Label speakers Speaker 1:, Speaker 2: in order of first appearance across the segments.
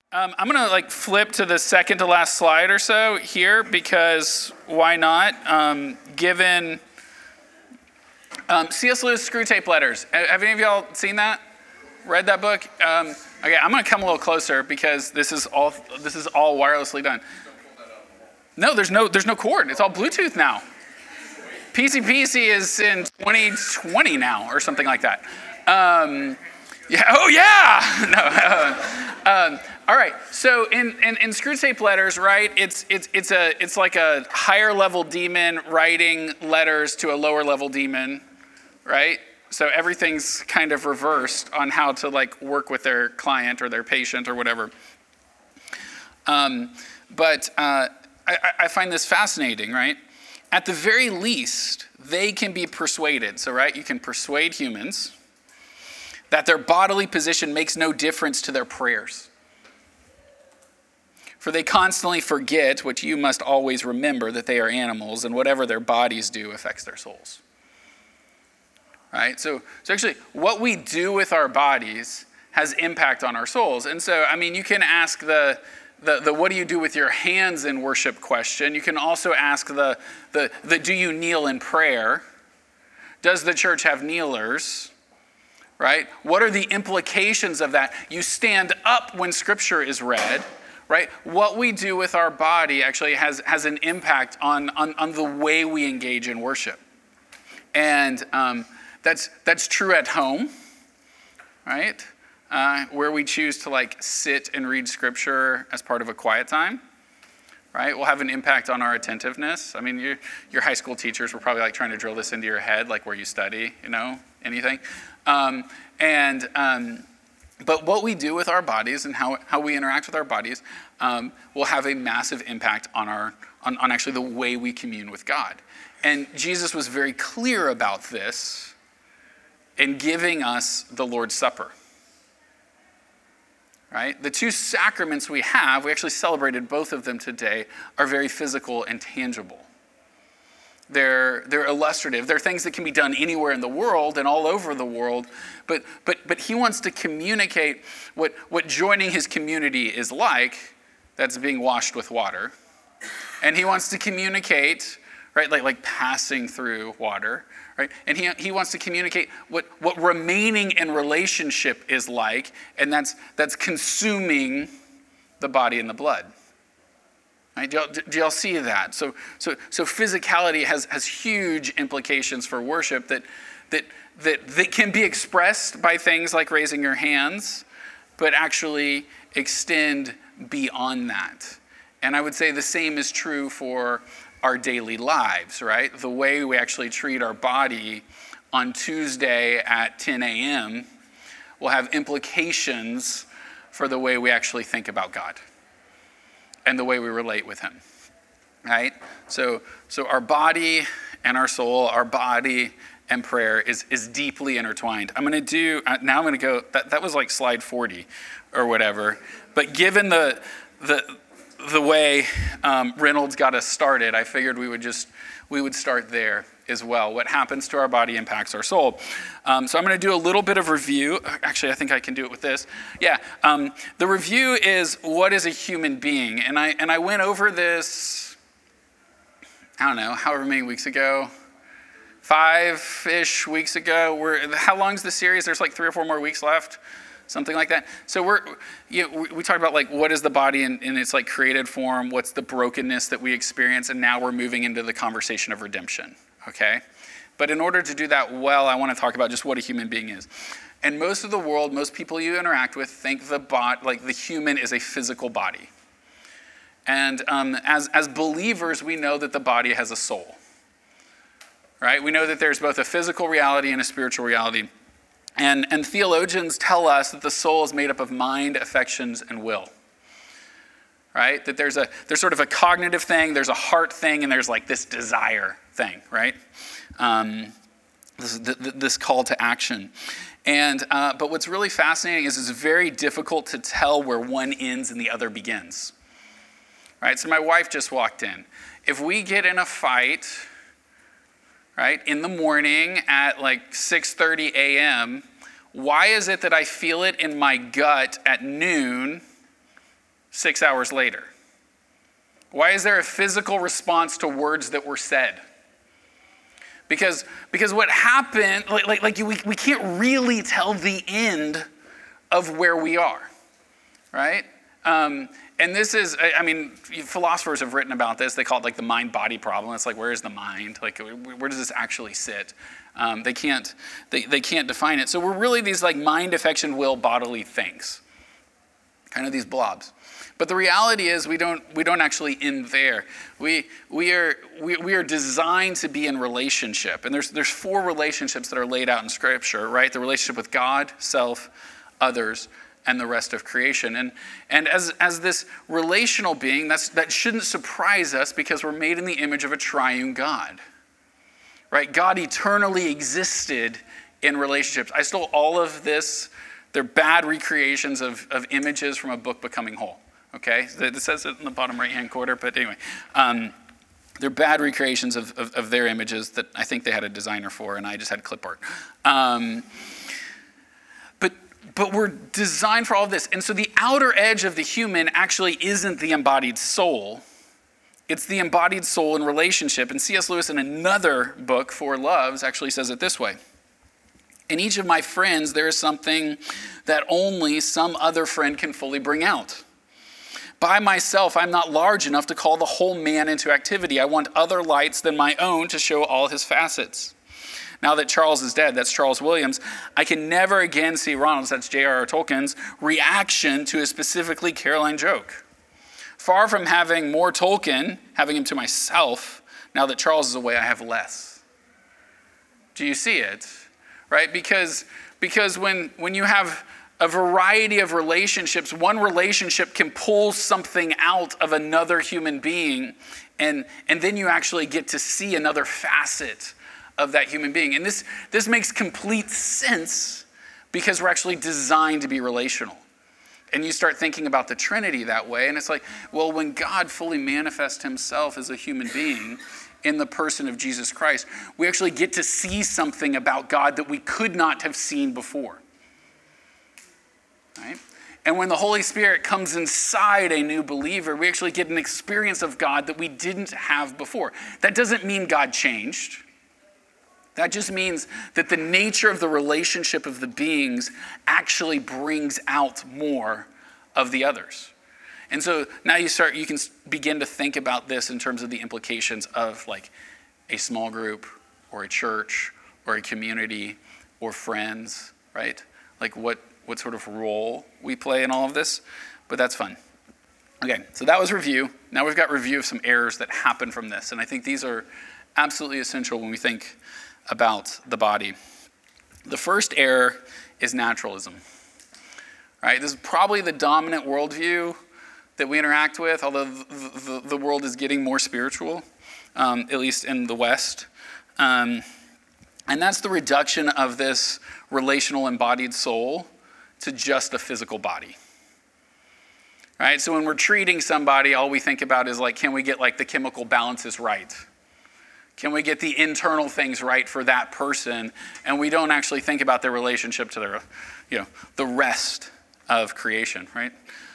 Speaker 1: I'm going to flip to the second to last slide or so here because why not? Given C.S. Lewis Screwtape Letters. Have any of y'all seen that? Read that book? Okay, I'm going to come a little closer because this is all wirelessly done. No, there's no cord. It's all Bluetooth now. PC is in 2020 now or something like that. Yeah. Oh yeah. No. All right. So in Screwtape Letters, right? It's like a higher level demon writing letters to a lower level demon, right? So everything's kind of reversed on how to work with their client or their patient or whatever. But I find this fascinating, right? At the very least, they can be persuaded. So, right, you can persuade humans that their bodily position makes no difference to their prayers. For they constantly forget, which you must always remember, that they are animals, and whatever their bodies do affects their souls. Right? So actually, what we do with our bodies has impact on our souls. And so, you can ask the what do you do with your hands in worship question. You can also ask the do you kneel in prayer? Does the church have kneelers? Right? What are the implications of that? You stand up when scripture is read, right? What we do with our body actually has an impact on the way we engage in worship. And that's true at home, right? Where we choose to sit and read scripture as part of a quiet time, right? Will have an impact on our attentiveness. Your high school teachers were probably trying to drill this into your head, where you study, anything. But what we do with our bodies and how we interact with our bodies will have a massive impact on actually the way we commune with God. And Jesus was very clear about this in giving us the Lord's Supper. Right? The two sacraments we actually celebrated both of them today, are very physical and tangible. They're illustrative. They're things that can be done anywhere in the world and all over the world. But he wants to communicate what joining his community is like, that's being washed with water. And he wants to communicate, right, like passing through water. Right? And he wants to communicate what remaining in relationship is like, and that's consuming the body and the blood. Right? Do y'all see that? So physicality has huge implications for worship that can be expressed by things like raising your hands, but actually extend beyond that. And I would say the same is true for our daily lives, right? The way we actually treat our body on Tuesday at 10 a.m. will have implications for the way we actually think about God and the way we relate with him, right? So our body and our soul, our body and prayer is deeply intertwined. I'm going to go, that was slide 40 or whatever, but given the way Reynolds got us started, I figured we would start there as well. What happens to our body impacts our soul. So I'm going to do a little bit of review. Actually, I think I can do it with this. Yeah. The review is, what is a human being? And I went over this, I don't know, however many weeks ago, 5-ish weeks ago. How long's the series? There's 3 or 4 more weeks left. Something like that. So we talked about what is the body in its created form, what's the brokenness that we experience, and now we're moving into the conversation of redemption, okay? But in order to do that well, I want to talk about just what a human being is. And most of the world, most people you interact with think the human is a physical body. And as believers, we know that the body has a soul, right? We know that there's both a physical reality and a spiritual reality. And theologians tell us that the soul is made up of mind, affections, and will. Right? That there's sort of a cognitive thing, there's a heart thing, and there's this desire thing, right? This call to action. And but what's really fascinating is it's very difficult to tell where one ends and the other begins. Right? So my wife just walked in. If we get in a fight, right, in the morning at 6:30 a.m., why is it that I feel it in my gut at noon 6 hours later? Why is there a physical response to words that were said? Because what happened, we can't really tell the end of where we are, right? And this is, philosophers have written about this. They call it like the mind-body problem. It's like, where is the mind? Like, where does this actually sit? They can't define it. So we're really these like mind, affection, will, bodily things, kind of these blobs. But the reality is we don't actually end there. We are designed to be in relationship. And there's 4 relationships that are laid out in Scripture, right? The relationship with God, self, others, and the rest of creation. And as this relational being, that shouldn't surprise us because we're made in the image of a triune God. Right? God eternally existed in relationships. I stole all of this. They're bad recreations of images from a book, Becoming Whole. Okay? It says it in the bottom right-hand corner, but anyway. They're bad recreations of their images that I think they had a designer for, and I just had clip art. But we're designed for all of this. And so the outer edge of the human actually isn't the embodied soul. It's the embodied soul in relationship. And C.S. Lewis in another book, Four Loves, actually says it this way. In each of my friends, there is something that only some other friend can fully bring out. By myself, I'm not large enough to call the whole man into activity. I want other lights than my own to show all his facets. Now that Charles is dead, that's Charles Williams, I can never again see Ronald's, that's J.R.R. Tolkien's, reaction to a specifically Caroline joke. Far from having more Tolkien, having him to myself, now that Charles is away, I have less. Do you see it? Right? Because when you have a variety of relationships, one relationship can pull something out of another human being, and then you actually get to see another facet of that human being. And this makes complete sense because we're actually designed to be relational. And you start thinking about the Trinity that way, and it's like, well, when God fully manifests himself as a human being in the person of Jesus Christ, we actually get to see something about God that we could not have seen before. Right? And when the Holy Spirit comes inside a new believer, we actually get an experience of God that we didn't have before. That doesn't mean God changed. That just means that the nature of the relationship of the beings actually brings out more of the others. And so now you can begin to think about this in terms of the implications of like a small group or a church or a community or friends, right? Like what sort of role we play in all of this, but that's fun. Okay, so that was review. Now we've got review of some errors that happen from this, and I think these are absolutely essential when we think about the body. The first error is naturalism. Right? This is probably the dominant worldview that we interact with, although the world is getting more spiritual, at least in the West. And that's the reduction of this relational embodied soul to just a physical body. Right? So when we're treating somebody, all we think about is like, can we get like the chemical balances right? Can we get the internal things right for that person? And we don't actually think about their relationship to their, the rest of creation, right?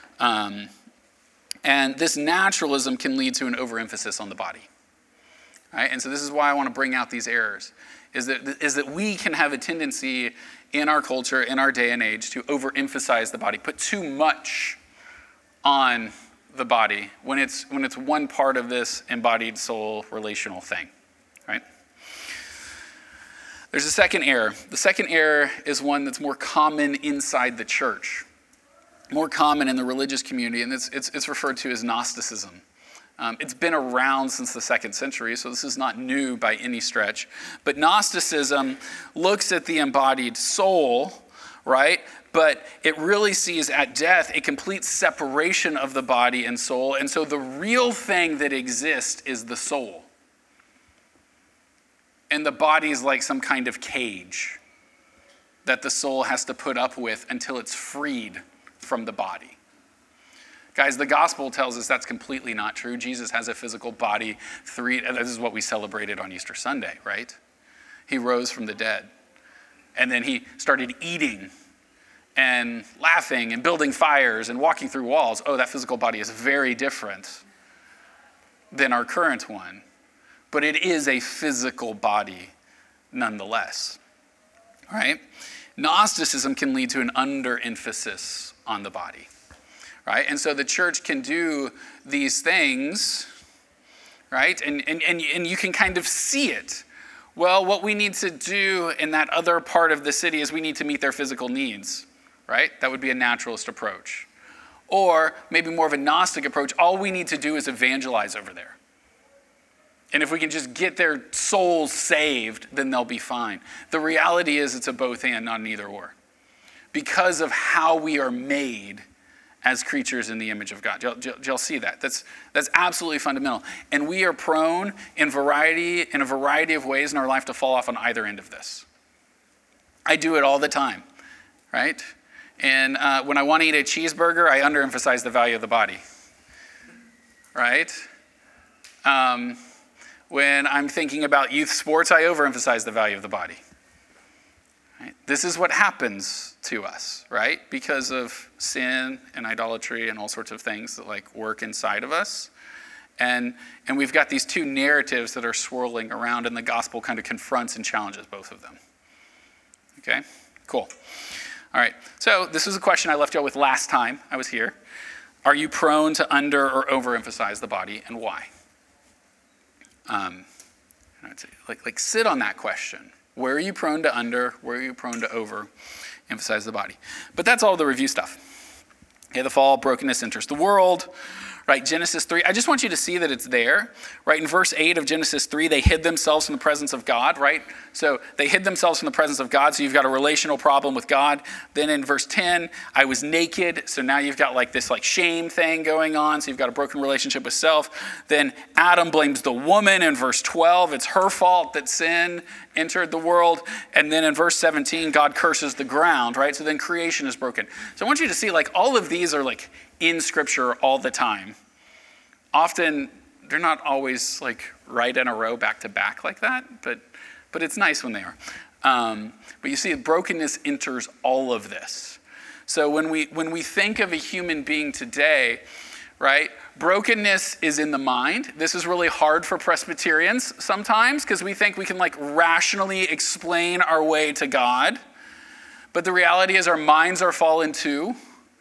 Speaker 1: And this naturalism can lead to an overemphasis on the body, right? And so this is why I want to bring out these errors, is that we can have a tendency in our culture, in our day and age, to overemphasize the body, put too much on the body when it's one part of this embodied soul relational thing. Right? There's a second error. The second error is one that's more common inside the church, more common in the religious community, and it's referred to as Gnosticism. It's been around since the 2nd century, so this is not new by any stretch. But Gnosticism looks at the embodied soul, right? But it really sees at death a complete separation of the body and soul, and so the real thing that exists is the soul. And the body is like some kind of cage that the soul has to put up with until it's freed from the body. Guys, the gospel tells us that's completely not true. Jesus has a physical body. This is what we celebrated on Easter Sunday, right? He rose from the dead. And then he started eating and laughing and building fires and walking through walls, that physical body is very different than our current one. But it is a physical body nonetheless, right? Gnosticism can lead to an underemphasis on the body, right? And so the church can do these things, right? And you can kind of see it. Well, what we need to do in that other part of the city is we need to meet their physical needs, right? That would be a naturalist approach. Or maybe more of a Gnostic approach, all we need to do is evangelize over there. And if we can just get their souls saved, then they'll be fine. The reality is it's a both and, not an either or. Because of how we are made as creatures in the image of God. You'll see that. That's absolutely fundamental. And we are prone in a variety of ways in our life to fall off on either end of this. I do it all the time, right? And when I want to eat a cheeseburger, I underemphasize the value of the body, right? When I'm thinking about youth sports, I overemphasize the value of the body. Right? This is what happens to us, right? Because of sin and idolatry and all sorts of things that work inside of us. And we've got these two narratives that are swirling around, and the gospel kind of confronts and challenges both of them. Okay, cool. All right, so this is a question I left y'all with last time I was here. Are you prone to under or overemphasize the body, and why? Sit on that question. Where are you prone to under? Where are you prone to overemphasize the body? But that's all the review stuff. Okay, the fall, brokenness enters the world. Right, Genesis 3. I just want you to see that it's there. Right, in verse 8 of Genesis 3, they hid themselves from the presence of God, right? So they hid themselves from the presence of God, so you've got a relational problem with God. Then in verse 10, I was naked, so now you've got this shame thing going on, so you've got a broken relationship with self. Then Adam blames the woman in verse 12. It's her fault that sin entered the world. And then in verse 17, God curses the ground, right? So then creation is broken. So I want you to see all of these are in Scripture all the time. Often, they're not always right in a row back to back like that, but it's nice when they are. But you see, brokenness enters all of this. So when we think of a human being today, right, brokenness is in the mind. This is really hard for Presbyterians sometimes because we think we can rationally explain our way to God. But the reality is our minds are fallen too.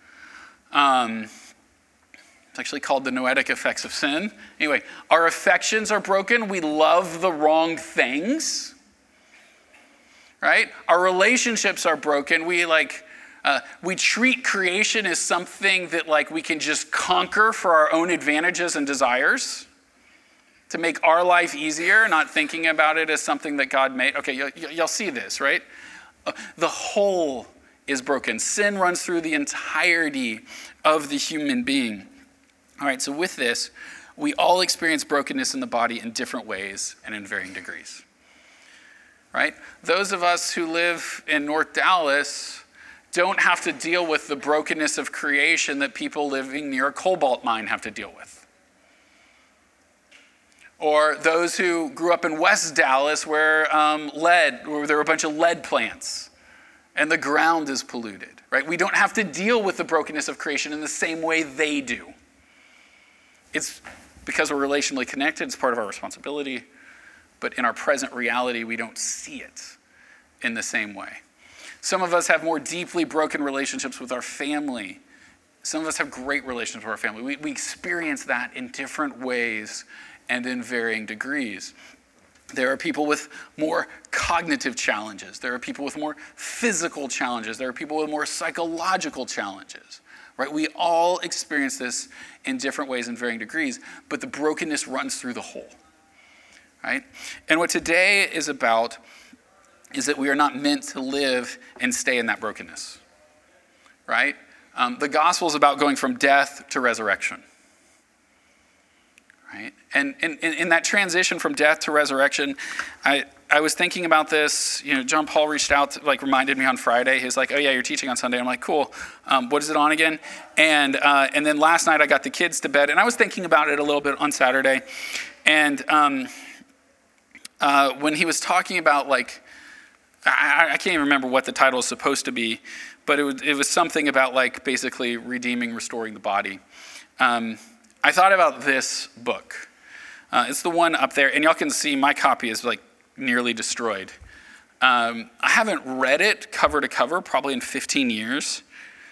Speaker 1: It's actually called the noetic effects of sin. Anyway, our affections are broken. We love the wrong things, right? Our relationships are broken. We treat creation as something that we can just conquer for our own advantages and desires to make our life easier, not thinking about it as something that God made. Okay, you'll see this, right? The whole is broken. Sin runs through the entirety of the human being. All right, so with this, we all experience brokenness in the body in different ways and in varying degrees. Right? Those of us who live in North Dallas don't have to deal with the brokenness of creation that people living near a cobalt mine have to deal with. Or those who grew up in West Dallas where there were a bunch of lead plants and the ground is polluted, right? We don't have to deal with the brokenness of creation in the same way they do. It's because we're relationally connected, it's part of our responsibility, but in our present reality, we don't see it in the same way. Some of us have more deeply broken relationships with our family. Some of us have great relationships with our family. We experience that in different ways and in varying degrees. There are people with more cognitive challenges. There are people with more physical challenges. There are people with more psychological challenges. Right? We all experience this in different ways and varying degrees, but the brokenness runs through the whole. Right? And what today is about is that we are not meant to live and stay in that brokenness. Right? The gospel is about going from death to resurrection. Right? And in that transition from death to resurrection, I was thinking about this. John Paul reached out, reminded me on Friday. He was like, "Oh yeah, you're teaching on Sunday." I'm like, "Cool. What is it on again?" And then last night I got the kids to bed, and I was thinking about it a little bit on Saturday. And when he was talking about I can't even remember what the title is supposed to be, but it was something about like basically redeeming, restoring the body. I thought about this book. It's the one up there, and y'all can see my copy is like nearly destroyed. I haven't read it cover to cover probably in 15 years.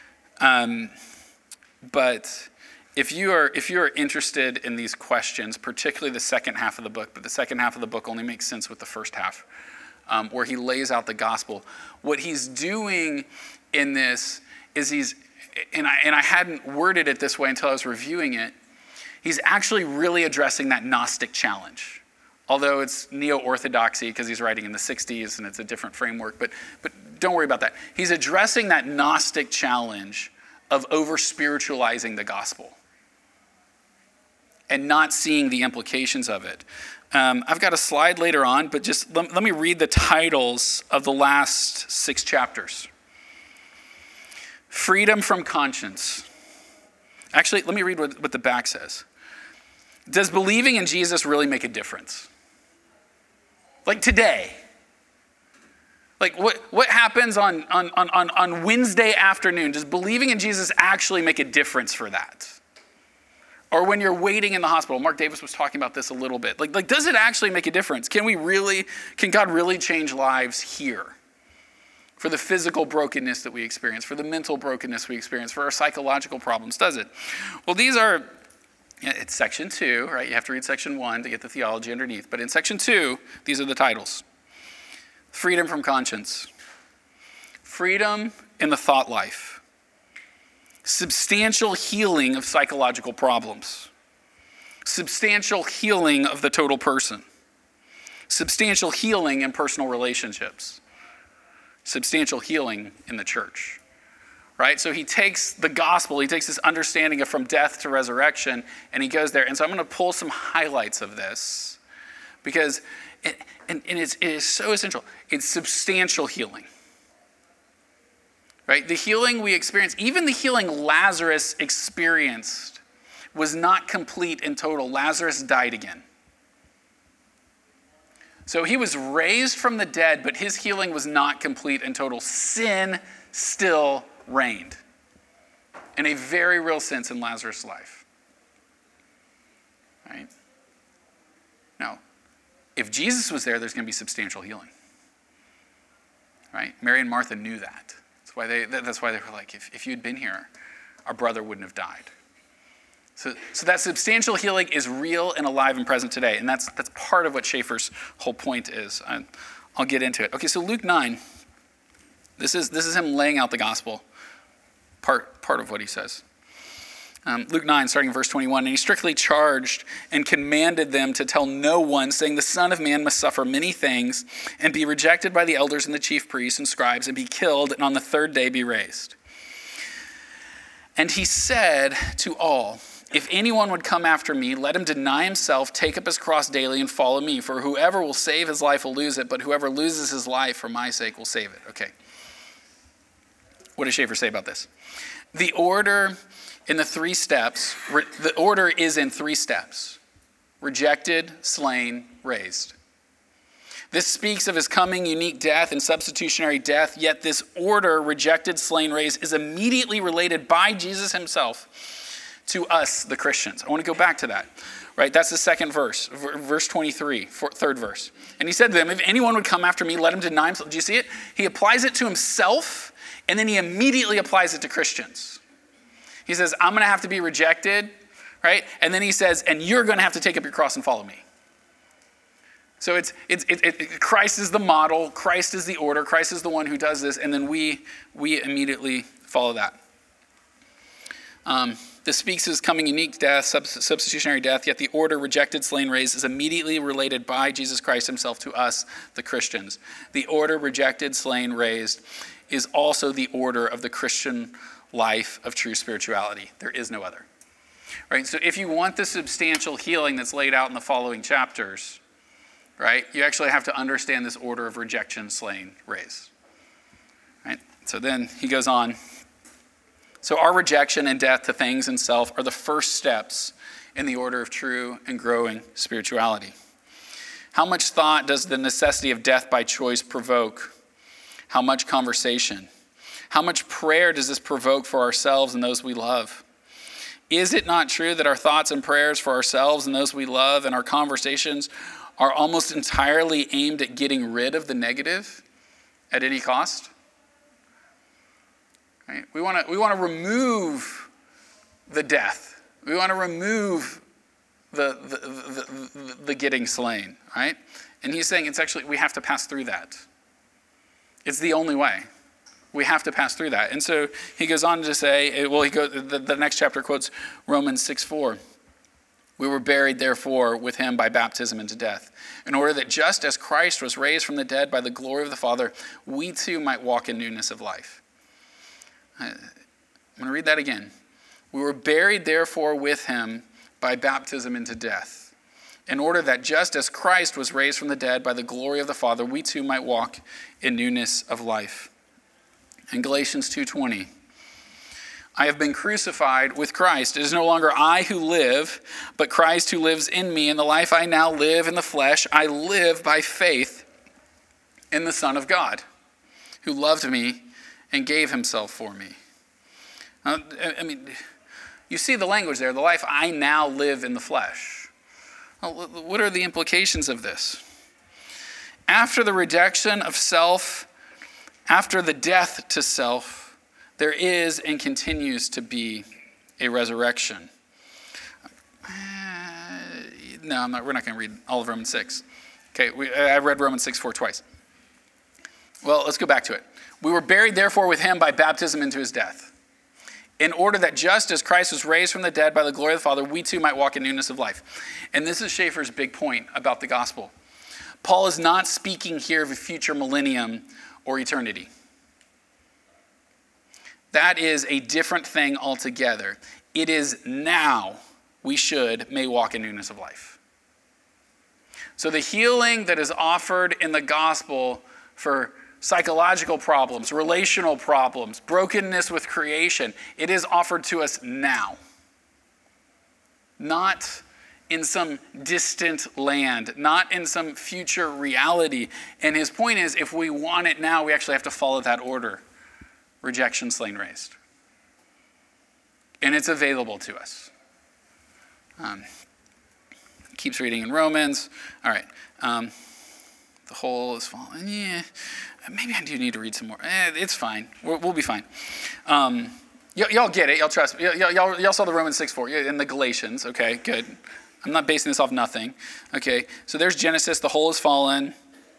Speaker 1: But if you are interested in these questions, particularly the second half of the book, but the second half of the book only makes sense with the first half, where he lays out the gospel. What he's doing in this is and I hadn't worded it this way until I was reviewing it, he's actually really addressing that Gnostic challenge. Although it's neo-orthodoxy because he's writing in the 60s and it's a different framework, but don't worry about that. He's addressing that Gnostic challenge of over-spiritualizing the gospel and not seeing the implications of it. I've got a slide later on, but just let me read the titles of the last 6 chapters. Freedom from conscience. Actually, let me read what the back says. Does believing in Jesus really make a difference? Like today. Like what happens on Wednesday afternoon? Does believing in Jesus actually make a difference for that? Or when you're waiting in the hospital, Mark Davis was talking about this a little bit. Like does it actually make a difference? Can God really change lives here? For the physical brokenness that we experience, for the mental brokenness we experience, for our psychological problems, does it? Well, it's section 2, right? You have to read section 1 to get the theology underneath. But in section 2, these are the titles. Freedom from conscience. Freedom in the thought life. Substantial healing of psychological problems. Substantial healing of the total person. Substantial healing in personal relationships. Substantial healing in the church. Right? So he takes the gospel, he takes this understanding of from death to resurrection, and he goes there. And so I'm going to pull some highlights of this because it is so essential. It's substantial healing. Right? The healing we experience, even the healing Lazarus experienced, was not complete in total. Lazarus died again. So he was raised from the dead, but his healing was not complete in total. Sin still reigned in a very real sense in Lazarus' life. Right? Now, if Jesus was there, there's going to be substantial healing. Right? Mary and Martha knew that. That's why they were like, if you'd been here, our brother wouldn't have died. So that substantial healing is real and alive and present today. And that's part of what Schaeffer's whole point is. I'll get into it. Okay, so Luke 9, this is him laying out the gospel. Part of what he says. Luke 9, starting in verse 21, and he strictly charged and commanded them to tell no one, saying, the Son of Man must suffer many things and be rejected by the elders and the chief priests and scribes and be killed and on the third day be raised. And he said to all, if anyone would come after me, let him deny himself, take up his cross daily and follow me. For whoever will save his life will lose it, but whoever loses his life for my sake will save it. Okay. What does Schaeffer say about this? The order in the 3 steps, the order is in 3 steps. Rejected, slain, raised. This speaks of his coming unique death and substitutionary death, yet this order, rejected, slain, raised, is immediately related by Jesus himself to us, the Christians. I want to go back to that, right? That's the second verse, verse 23, third verse. And he said to them, if anyone would come after me, let him deny himself. Do you see it? He applies it to himself, and then he immediately applies it to Christians. He says, I'm going to have to be rejected, right? And then he says, and you're going to have to take up your cross and follow me. So Christ is the model, Christ is the order, Christ is the one who does this, and then we immediately follow that. This speaks of his coming unique death, substitutionary death, yet the order rejected, slain, raised is immediately related by Jesus Christ himself to us, the Christians. The order rejected, slain, raised is also the order of the Christian life of true spirituality. There is no other. Right? So if you want the substantial healing that's laid out in the following chapters, right, you actually have to understand this order of rejection, slain, raised. Right? So then he goes on. So our rejection and death to things and self are the first steps in the order of true and growing spirituality. How much thought does the necessity of death by choice provoke? How much conversation? How much prayer does this provoke for ourselves and those we love? Is it not true that our thoughts and prayers for ourselves and those we love and our conversations are almost entirely aimed at getting rid of the negative at any cost? Right? We want to remove the death. We want to remove the getting slain, right? And he's saying we have to pass through that. It's the only way. We have to pass through that. And so he goes on to say, the next chapter quotes Romans 6:4. We were buried, therefore, with him by baptism into death, in order that just as Christ was raised from the dead by the glory of the Father, we too might walk in newness of life. I'm going to read that again. We were buried, therefore, with him by baptism into death, in order that just as Christ was raised from the dead by the glory of the Father, we too might walk in newness of life. In Galatians 2:20, I have been crucified with Christ. It is no longer I who live, but Christ who lives in me. In the life I now live in the flesh, I live by faith in the Son of God, who loved me and gave himself for me. You see the language there, the life I now live in the flesh. Well, what are the implications of this? After the rejection of self, after the death to self, there is and continues to be a resurrection. We're not going to read all of Romans 6. Okay, I read Romans 6:4 twice. Well, let's go back to it. We were buried, therefore, with him by baptism into his death, in order that just as Christ was raised from the dead by the glory of the Father, we too might walk in newness of life. And this is Schaeffer's big point about the gospel. Paul is not speaking here of a future millennium or eternity. That is a different thing altogether. It is now we may walk in newness of life. So the healing that is offered in the gospel for psychological problems, relational problems, brokenness with creation, it is offered to us now. Not in some distant land, not in some future reality. And his point is, if we want it now, we actually have to follow that order. Rejection, slain, raised. And it's available to us. Keeps reading in Romans. All right. The whole is fallen. Yeah. Maybe I do need to read some more. It's fine. We'll be fine. Y'all get it. Y'all trust me. Y'all saw the Romans 6:4 in the Galatians. Okay, good. I'm not basing this off nothing. Okay, so there's Genesis. The whole is fallen.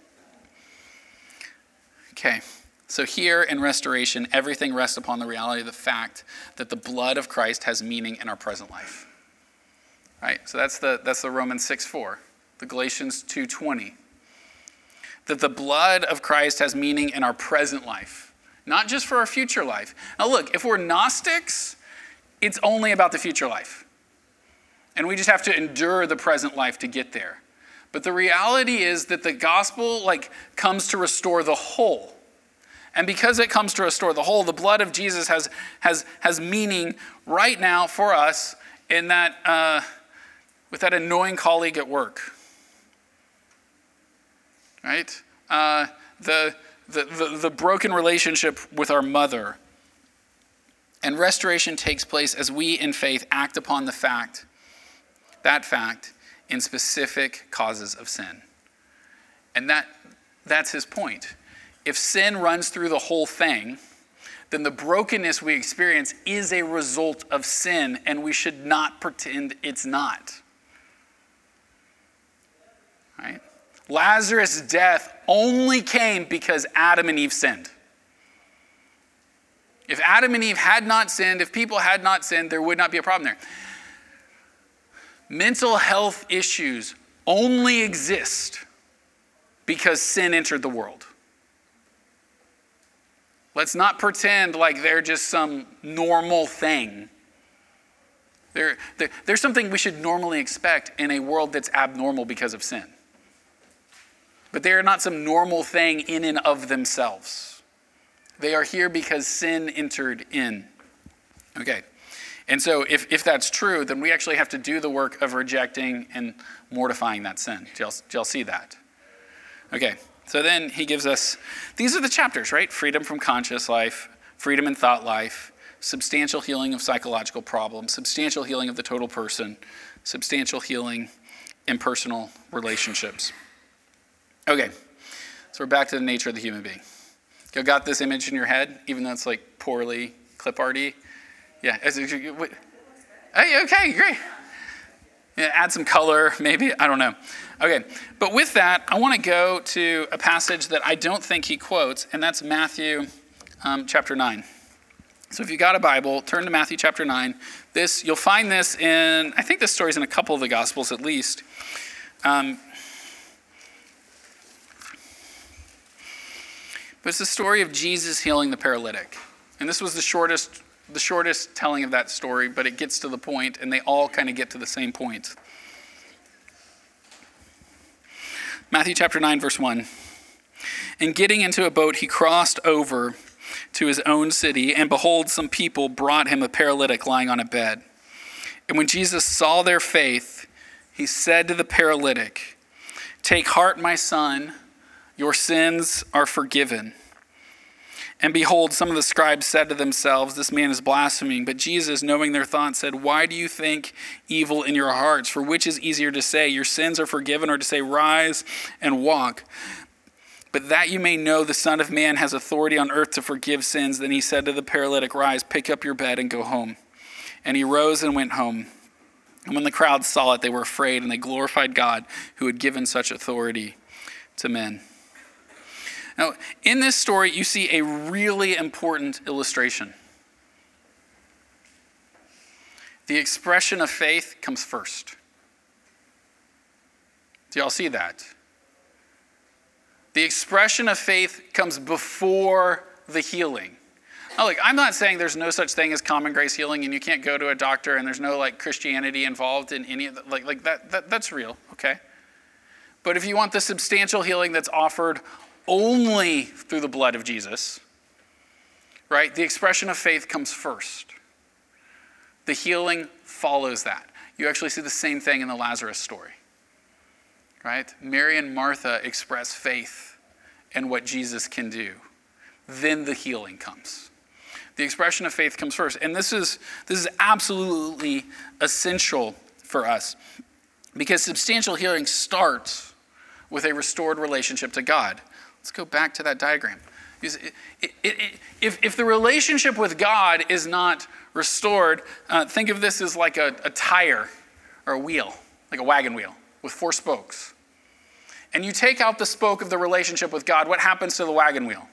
Speaker 1: Okay, so here in restoration, everything rests upon the reality of the fact that the blood of Christ has meaning in our present life. Right? So that's the Romans 6:4. The Galatians 2:20. That the blood of Christ has meaning in our present life, not just for our future life. Now look, if we're Gnostics, it's only about the future life. And we just have to endure the present life to get there. But the reality is that the gospel comes to restore the whole. And because it comes to restore the whole, the blood of Jesus has meaning right now for us in that with that annoying colleague at work. Right? The broken relationship with our mother. And restoration takes place as we in faith act upon that fact in specific causes of sin. And that's his point. If sin runs through the whole thing, then the brokenness we experience is a result of sin, and we should not pretend it's not. Right? Lazarus' death only came because Adam and Eve sinned. If Adam and Eve had not sinned, if people had not sinned, there would not be a problem there. Mental health issues only exist because sin entered the world. Let's not pretend like they're just some normal thing. There's something we should normally expect in a world that's abnormal because of sin. But they are not some normal thing in and of themselves. They are here because sin entered in. Okay. And so if that's true, then we actually have to do the work of rejecting and mortifying that sin. Do y'all see that? Okay. So then he gives us, these are the chapters, right? Freedom from conscious life, freedom in thought life, substantial healing of psychological problems, substantial healing of the total person, substantial healing in personal relationships. Okay, so we're back to the nature of the human being. You got this image in your head, even though it's like poorly clip arty? Yeah. Hey, okay, great. Yeah, add some color, maybe. I don't know. Okay, but with that, I want to go to a passage that I don't think he quotes, and that's Matthew chapter 9. So if you got a Bible, turn to Matthew chapter 9. You'll find this in, I think this story's in a couple of the Gospels at least. But it's the story of Jesus healing the paralytic. And this was the shortest telling of that story, but it gets to the point, and they all kind of get to the same point. Matthew chapter 9, verse 1. And getting into a boat, he crossed over to his own city, and behold, some people brought him a paralytic lying on a bed. And when Jesus saw their faith, he said to the paralytic, "Take heart, my son, your sins are forgiven." And behold, some of the scribes said to themselves, "This man is blaspheming." But Jesus, knowing their thoughts, said, "Why do you think evil in your hearts? For which is easier to say, 'Your sins are forgiven,' or to say, 'Rise and walk'? But that you may know the Son of Man has authority on earth to forgive sins." Then he said to the paralytic, "Rise, pick up your bed and go home." And he rose and went home. And when the crowd saw it, they were afraid, and they glorified God who had given such authority to men. Now, in this story, you see a really important illustration. The expression of faith comes first. Do y'all see that? The expression of faith comes before the healing. Now, look, I'm not saying there's no such thing as common grace healing and you can't go to a doctor and there's no like Christianity involved in any of that. That's real, okay? But if you want the substantial healing that's offered only through the blood of Jesus, right? The expression of faith comes first. The healing follows that. You actually see the same thing in the Lazarus story, right? Mary and Martha express faith in what Jesus can do. Then the healing comes. The expression of faith comes first. And this is absolutely essential for us because substantial healing starts with a restored relationship to God. Let's go back to that diagram. If the relationship with God is not restored, think of this as like a tire or a wheel, like a wagon wheel with 4 spokes. And you take out the spoke of the relationship with God, what happens to the wagon wheel?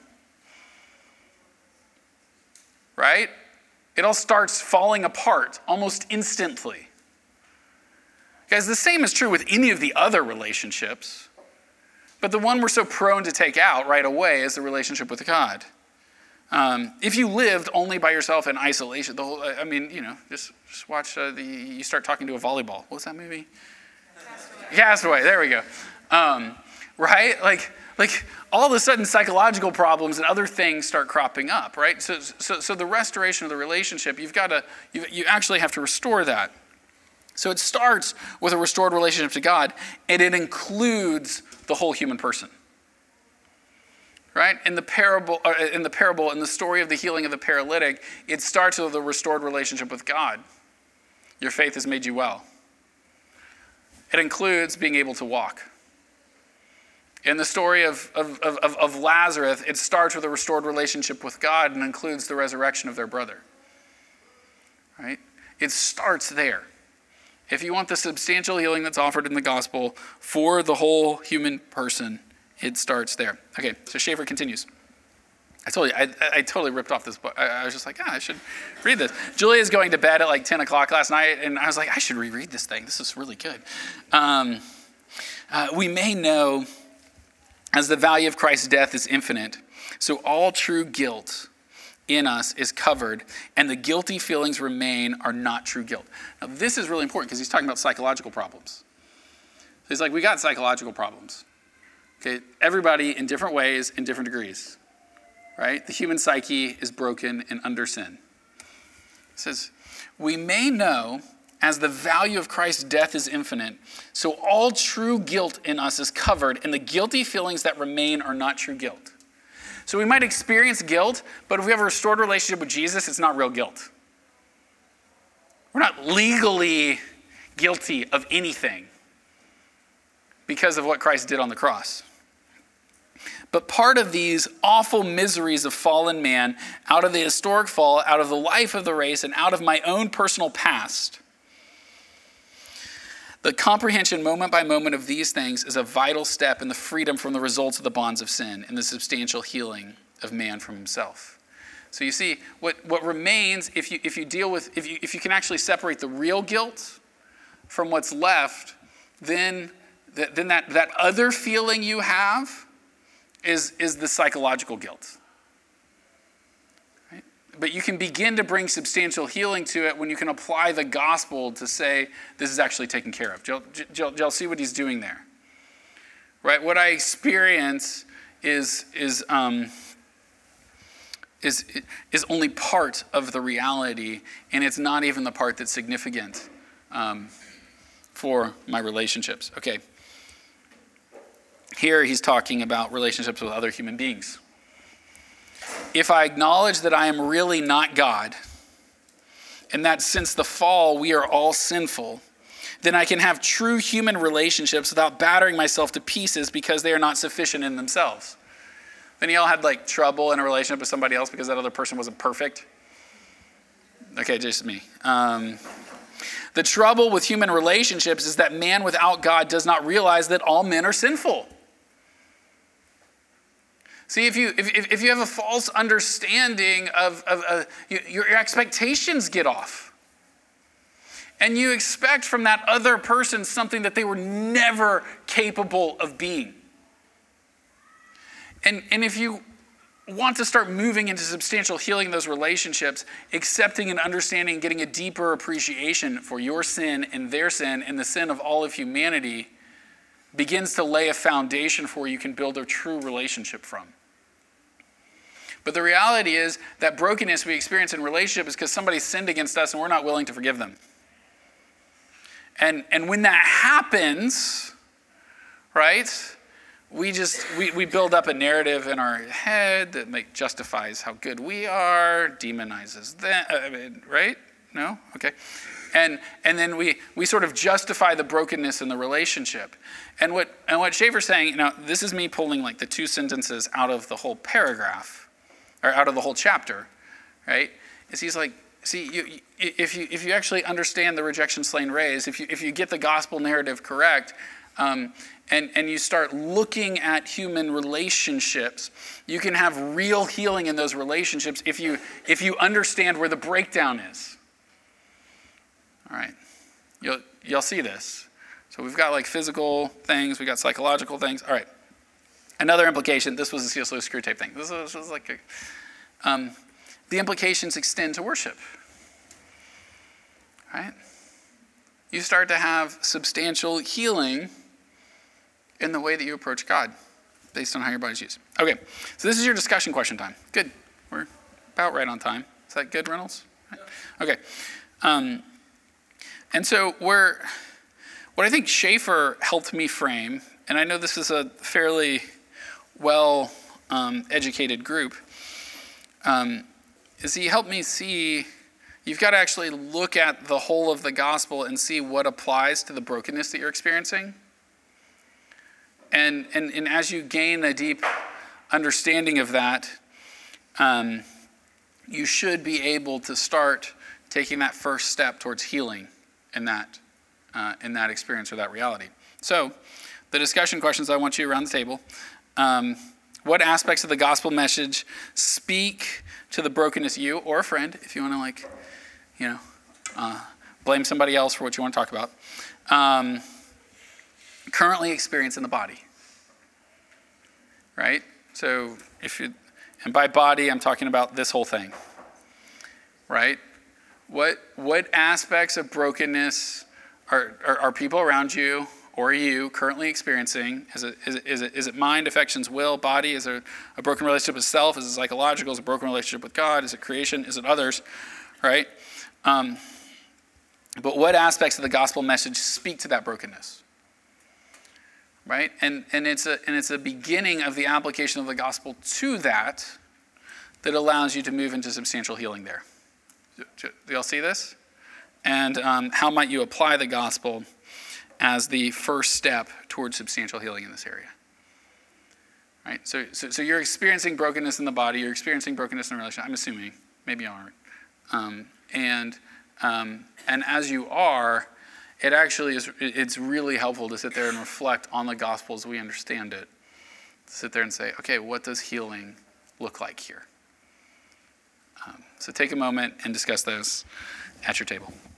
Speaker 1: Right? It all starts falling apart almost instantly. Guys, the same is true with any of the other relationships. But the one we're so prone to take out right away is the relationship with God. If you lived only by yourself in isolation, just watch you start talking to a volleyball. What was that movie? Castaway. There we go. Right? Like all of a sudden psychological problems and other things start cropping up, right? So the restoration of the relationship, you actually have to restore that. So it starts with a restored relationship to God, and it includes the whole human person. Right? In the parable, in the story of the healing of the paralytic, it starts with a restored relationship with God. Your faith has made you well. It includes being able to walk. In the story of Lazarus, it starts with a restored relationship with God and includes the resurrection of their brother. Right? It starts there. If you want the substantial healing that's offered in the gospel for the whole human person, it starts there. Okay, so Schaeffer continues. I told you, I totally ripped off this book. I was just like, I should read this. Julia's going to bed at like 10 o'clock last night, and I was like, I should reread this thing. This is really good. We may know, as the value of Christ's death is infinite, so all true guilt in us is covered, and the guilty feelings remain are not true guilt. Now, this is really important because he's talking about psychological problems. He's like, we got psychological problems. Okay, everybody in different ways, in different degrees, right? The human psyche is broken and under sin. It says, we may know, as the value of Christ's death is infinite, so all true guilt in us is covered, and the guilty feelings that remain are not true guilt. So we might experience guilt, but if we have a restored relationship with Jesus, it's not real guilt. We're not legally guilty of anything because of what Christ did on the cross. But part of these awful miseries of fallen man, out of the historic fall, out of the life of the race, and out of my own personal past, the comprehension moment by moment of these things is a vital step in the freedom from the results of the bonds of sin and the substantial healing of man from himself. So you see, what remains, if you can actually separate the real guilt from what's left, then that other feeling you have is the psychological guilt. Right? But you can begin to bring substantial healing to it when you can apply the gospel to say, this is actually taken care of. Do y'all see what he's doing there? Right? What I experience is only part of the reality, and it's not even the part that's significant for my relationships. Okay. Here he's talking about relationships with other human beings. If I acknowledge that I am really not God, and that since the fall we are all sinful, then I can have true human relationships without battering myself to pieces because they are not sufficient in themselves. Then y'all had like trouble in a relationship with somebody else because that other person wasn't perfect? Okay, just me. The trouble with human relationships is that man without God does not realize that all men are sinful. See, if you have a false understanding of your expectations get off. And you expect from that other person something that they were never capable of being. And if you want to start moving into substantial healing in those relationships, accepting and understanding, getting a deeper appreciation for your sin and their sin and the sin of all of humanity begins to lay a foundation for you can build a true relationship from. But the reality is that brokenness we experience in relationship is because somebody sinned against us and we're not willing to forgive them. And when that happens, right, we build up a narrative in our head that justifies how good we are, demonizes them, right? No? Okay. And then we sort of justify the brokenness in the relationship. And what Schaeffer's saying, this is me pulling like the two sentences out of the whole paragraph, or out of the whole chapter, right? Is he's like, see, if you actually understand the rejection, slain, raised, if you get the gospel narrative correct, and you start looking at human relationships, you can have real healing in those relationships if you understand where the breakdown is. All right, you'll see this. So we've got like physical things, we got psychological things. All right. Another implication, this was a C.S. Lewis Screwtape thing. This was like the implications extend to worship. Right? You start to have substantial healing in the way that you approach God based on how your body's used. Okay, so this is your discussion question time. Good. We're about right on time. Is that good, Reynolds? Right. Okay. And so what I think Schaeffer helped me frame, and I know this is a fairly well-educated group, is he helped me see you've got to actually look at the whole of the gospel and see what applies to the brokenness that you're experiencing. And as you gain a deep understanding of that, you should be able to start taking that first step towards healing in that experience or that reality. So the discussion questions I want you around the table. What aspects of the gospel message speak to the brokenness you or a friend, if you want to blame somebody else for what you want to talk about, currently experience in the body, right? So and by body, I'm talking about this whole thing, right? What aspects of brokenness are people around you or you currently experiencing? Is it mind, affections, will, body? Is it a broken relationship with self? Is it psychological? Is it a broken relationship with God? Is it creation? Is it others? Right? But what aspects of the gospel message speak to that brokenness? right? And it's a beginning of the application of the gospel to that allows you to move into substantial healing there. Do y'all see this? And how might you apply the gospel as the first step towards substantial healing in this area? Right? So you're experiencing brokenness in the body. You're experiencing brokenness in a relationship. I'm assuming. Maybe you aren't. And as you are, it actually is. It's really helpful to sit there and reflect on the gospel as we understand it. Sit there and say, okay, what does healing look like here? So take a moment and discuss those at your table.